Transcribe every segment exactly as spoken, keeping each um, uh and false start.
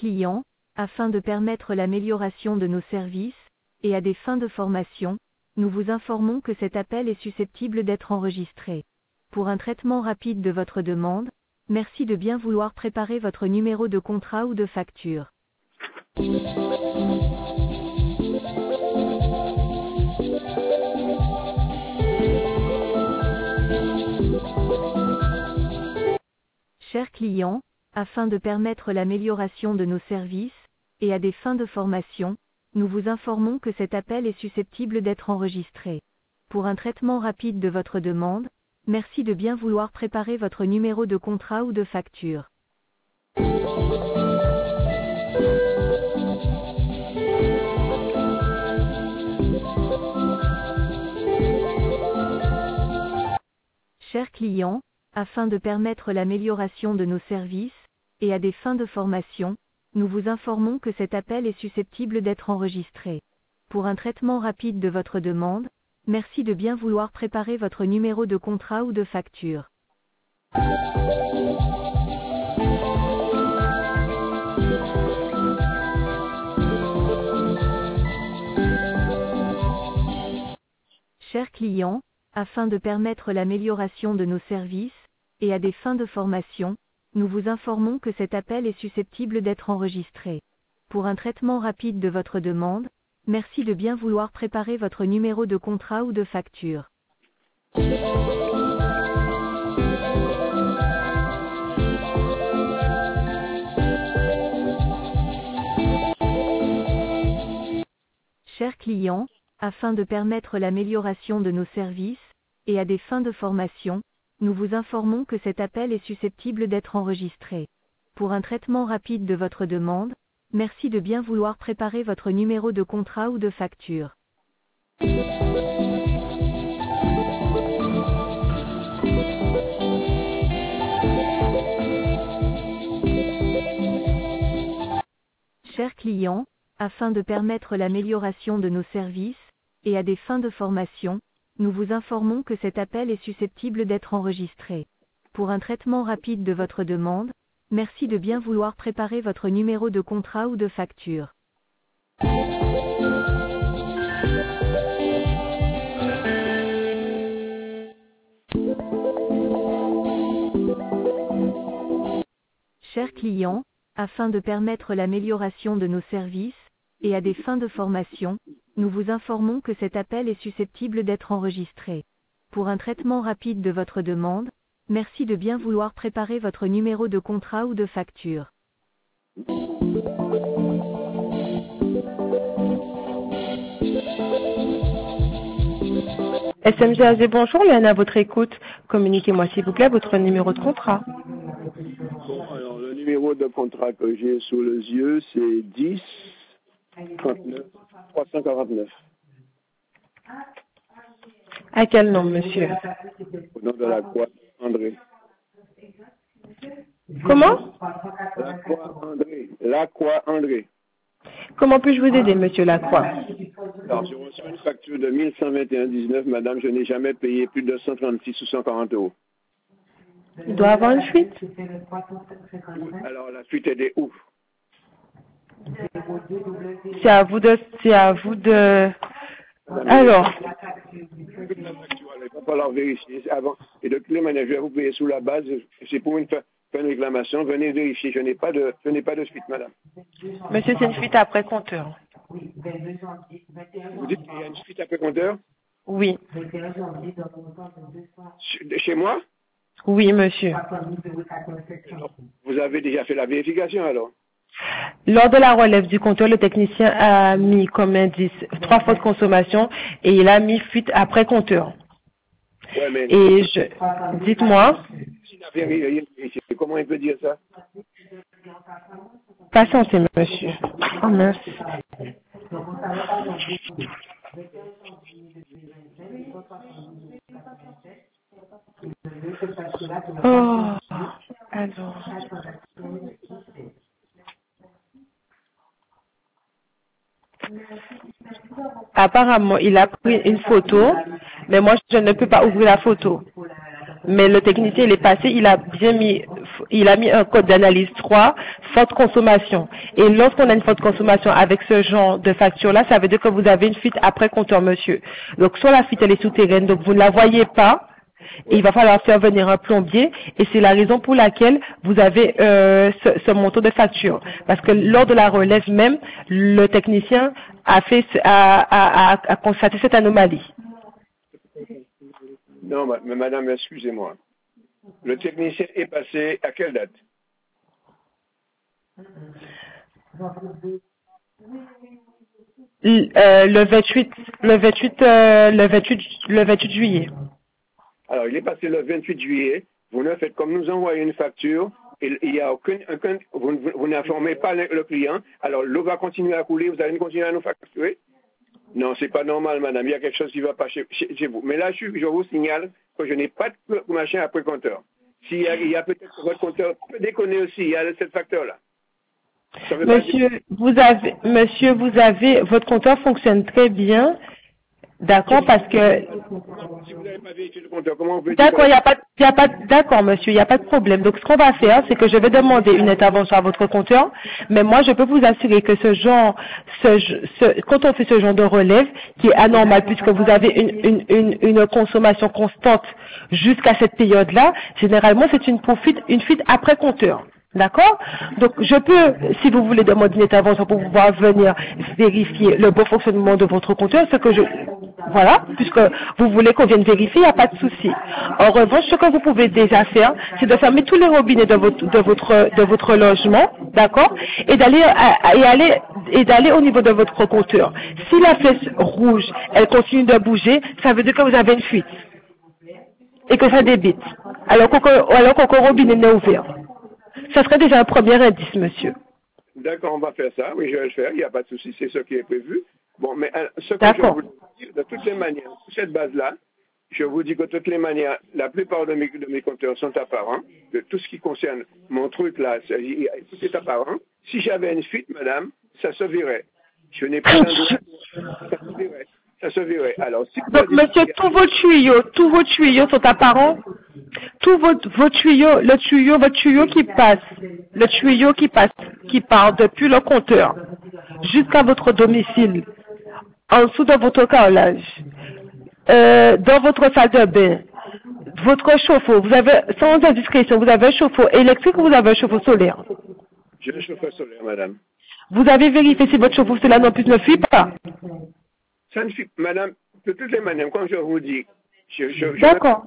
client, afin de permettre l'amélioration de nos services, et à des fins de formation, nous vous informons que cet appel est susceptible d'être enregistré. Pour un traitement rapide de votre demande, merci de bien vouloir préparer votre numéro de contrat ou de facture. Chers clients, afin de permettre l'amélioration de nos services, et à des fins de formation, nous vous informons que cet appel est susceptible d'être enregistré. Pour un traitement rapide de votre demande, merci de bien vouloir préparer votre numéro de contrat ou de facture. Chers clients, afin de permettre l'amélioration de nos services, et à des fins de formation, nous vous informons que cet appel est susceptible d'être enregistré. Pour un traitement rapide de votre demande, merci de bien vouloir préparer votre numéro de contrat ou de facture. Chers clients, afin de permettre l'amélioration de nos services, et à des fins de formation, nous vous informons que cet appel est susceptible d'être enregistré. Pour un traitement rapide de votre demande, merci de bien vouloir préparer votre numéro de contrat ou de facture. Chers clients, afin de permettre l'amélioration de nos services, et à des fins de formation, nous vous informons que cet appel est susceptible d'être enregistré. Pour un traitement rapide de votre demande, merci de bien vouloir préparer votre numéro de contrat ou de facture. Chers clients, afin de permettre l'amélioration de nos services, et à des fins de formation, nous vous informons que cet appel est susceptible d'être enregistré. Pour un traitement rapide de votre demande, merci de bien vouloir préparer votre numéro de contrat ou de facture. Chers clients, afin de permettre l'amélioration de nos services, et à des fins de formation, nous vous informons que cet appel est susceptible d'être enregistré. Pour un traitement rapide de votre demande, merci de bien vouloir préparer votre numéro de contrat ou de facture. S M G A G, bonjour, Yann à votre écoute. Communiquez-moi s'il vous plaît votre numéro de contrat. Bon, alors le numéro de contrat que j'ai sous les yeux, c'est dix trente-neuf trois cent quarante-neuf. À quel nom, monsieur? Au nom de la Croix André. Comment? La Croix André. La Croix André. Comment puis-je vous aider, monsieur Lacroix? Alors, j'ai reçu une facture de mille cent vingt et un virgule dix-neuf, madame. Je n'ai jamais payé plus de cent trente-six ou cent quarante euros. Il doit avoir une fuite. Alors, la fuite est des ouf. C'est à vous de... C'est à vous de... Alors... Il va falloir vérifier avant. Et de toutes les manières, je vais vous payer sous la base. C'est pour une, faire une réclamation. Venez vérifier. Je n'ai pas de, je n'ai pas de fuite, madame. Monsieur, c'est une fuite après compteur. Vous dites qu'il y a une fuite après compteur? Oui. Chez moi? Oui, monsieur. Vous avez déjà fait la vérification, alors? Lors de la relève du compteur, le technicien a mis comme indice trois fois de consommation et il a mis fuite après compteur. Ouais, mais... Et je... Dites-moi. Comment il peut dire ça? Patientez, monsieur. Oh, merci. Oh, alors... Apparemment, il a pris une photo, mais moi, je ne peux pas ouvrir la photo. Mais le technicien, il est passé, il a bien mis, il a mis un code d'analyse trois, forte consommation. Et lorsqu'on a une forte consommation avec ce genre de facture-là, ça veut dire que vous avez une fuite après compteur, monsieur. Donc, soit la fuite, elle est souterraine, donc vous ne la voyez pas, et il va falloir faire venir un plombier, et c'est la raison pour laquelle vous avez euh, ce, ce montant de facture. Parce que lors de la relève même, le technicien a fait a, a, a, a constaté cette anomalie. Non, ma- mais madame, excusez-moi. Le technicien est passé à quelle date? L- euh, le vingt-huit, le vingt-huit, euh, le vingt-huit, le vingt-huit juillet. Alors, il est passé le vingt-huit juillet. Vous ne faites comme nous envoyer une facture. Et il y a aucun, aucun vous, vous, vous n'informez pas le, le client. Alors, l'eau va continuer à couler. Vous allez continuer à nous facturer? Non, c'est pas normal, madame. Il y a quelque chose qui va pas chez, chez, chez vous. Mais là, je, je vous signale que je n'ai pas de machin après compteur. S'il y a, il y a peut-être que votre compteur peut déconner aussi. Il y a cette facteur-là. Monsieur, vous avez, monsieur, vous avez, votre compteur fonctionne très bien. D'accord, parce que, Si vous n'avez pas vérifié le compteur, comment vous pouvez d'accord, il n'y a pas, il y a pas, d'accord, monsieur, il n'y a pas de problème. Donc, ce qu'on va faire, c'est que je vais demander une intervention à votre compteur, mais moi, je peux vous assurer que ce genre, ce, ce, quand on fait ce genre de relève, qui est anormal, puisque vous avez une, une, une, une consommation constante jusqu'à cette période-là, généralement, c'est une fuite, une fuite après compteur. D'accord? Donc, je peux, si vous voulez demander une intervention pour pouvoir venir vérifier le bon fonctionnement de votre compteur, ce que je, voilà, puisque vous voulez qu'on vienne vérifier, il n'y a pas de souci. En revanche, ce que vous pouvez déjà faire, c'est de fermer tous les robinets de votre, de votre, de votre logement, d'accord? Et d'aller, et aller, et d'aller au niveau de votre compteur. Si la flèche rouge, elle continue de bouger, ça veut dire que vous avez une fuite. Et que ça débite. Alors qu'aucun, alors qu'aucun robinet n'est ouvert. Ça serait déjà un premier indice, monsieur. D'accord, on va faire ça. Oui, je vais le faire. Il n'y a pas de souci. C'est ce qui est prévu. Bon, mais euh, ce que je voulais dire, de toutes les manières, sur cette base-là, je vous dis que de toutes les manières, la plupart de mes, de mes compteurs sont apparents. De tout ce qui concerne mon truc là, c'est, tout est apparent. Si j'avais une fuite, madame, ça se verrait. Je n'ai pas d'endroit. Ça se verrait. Ça se verrait. Alors, si donc, monsieur, tous vos tuyaux, tous vos tuyaux sont apparents. Tous vos, vos tuyaux, le tuyau, votre tuyau qui passe, le tuyau qui passe, qui part depuis le compteur jusqu'à votre domicile, en dessous de votre carrelage, euh, dans votre salle de bain, votre chauffe-eau, vous avez, sans indiscrétion, vous avez un chauffe-eau électrique ou vous avez un chauffe-eau solaire? J'ai un chauffe-eau solaire, madame. Vous avez vérifié si votre chauffe-eau solaire non plus ne fuit pas? Ça ne fuit, madame, de toutes les manières, comme je vous dis, je, je, je D'accord.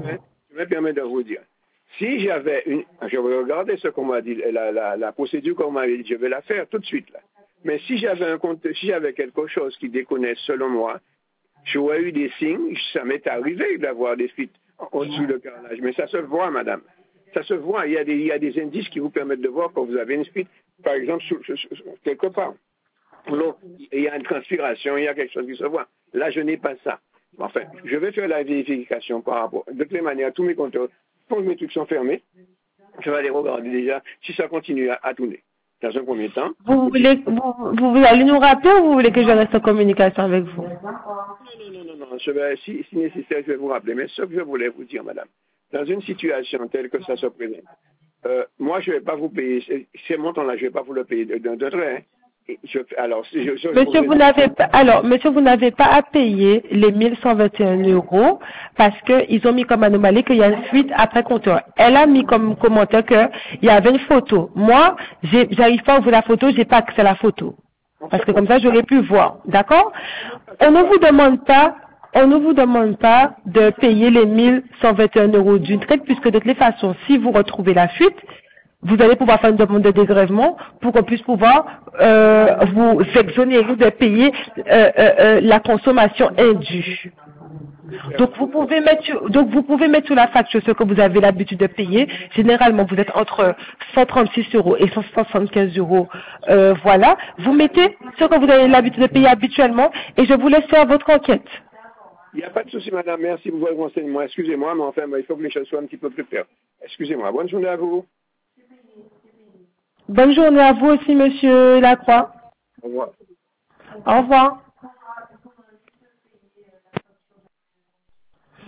Je me permets de vous dire, si j'avais une, je vais regarder ce qu'on m'a dit, la, la, la procédure qu'on m'a dit, je vais la faire tout de suite là. Mais si j'avais un compte, si j'avais quelque chose qui déconnait selon moi, j'aurais eu des signes, ça m'est arrivé d'avoir des fuites au-dessus de carrelage, mais ça se voit, madame. Ça se voit, il y a des, il y a des indices qui vous permettent de voir quand vous avez une fuite, par exemple, sous, sous, sous, quelque part. Donc, il y a une transpiration, il y a quelque chose qui se voit. Là, je n'ai pas ça. Enfin, je vais faire la vérification par rapport. De toutes les manières, tous mes compteurs, quand mes trucs sont fermés, je vais aller regarder déjà si ça continue à, à tourner. Dans un premier temps. Vous voulez, vous, vous, vous allez nous rappeler ou vous voulez que je reste en communication avec vous? Non, non, non, non, non. Je vais, si, si nécessaire, je vais vous rappeler. Mais ce que je voulais vous dire, madame, dans une situation telle que ça se présente, euh, moi, je ne vais pas vous payer, ces, ces montants-là, je ne vais pas vous le payer d'un de trait. Hein. Je, alors, si je, je, monsieur, je vous n'avez pas, alors, monsieur, vous n'avez pas à payer les mille cent vingt et un euros parce que ils ont mis comme anomalie qu'il y a une fuite après compteur. Elle a mis comme commentaire qu'il y avait une photo. Moi, j'arrive pas à ouvrir la photo, j'ai pas accès à la photo. Parce que comme ça, j'aurais pu voir. D'accord? On ne vous demande pas, on ne vous demande pas de payer les mille cent vingt et un euros d'une traite puisque de toutes les façons, si vous retrouvez la fuite, vous allez pouvoir faire une demande de dégrèvement pour qu'on puisse pouvoir euh, vous exonérer de payer euh, euh, euh, la consommation indue. Donc vous pouvez mettre sur, donc vous pouvez mettre sur la facture ce que vous avez l'habitude de payer. Généralement vous êtes entre cent trente-six euros et cent soixante-quinze euros. Euh, voilà. Vous mettez ce que vous avez l'habitude de payer habituellement et je vous laisse faire votre enquête. Il n'y a pas de souci, madame. Merci pour votre renseignement. Excusez-moi, mais enfin, il faut que les choses soient un petit peu plus claires. Excusez-moi. Bonne journée à vous. Bonne journée à vous aussi, monsieur Lacroix. Au revoir. Au revoir.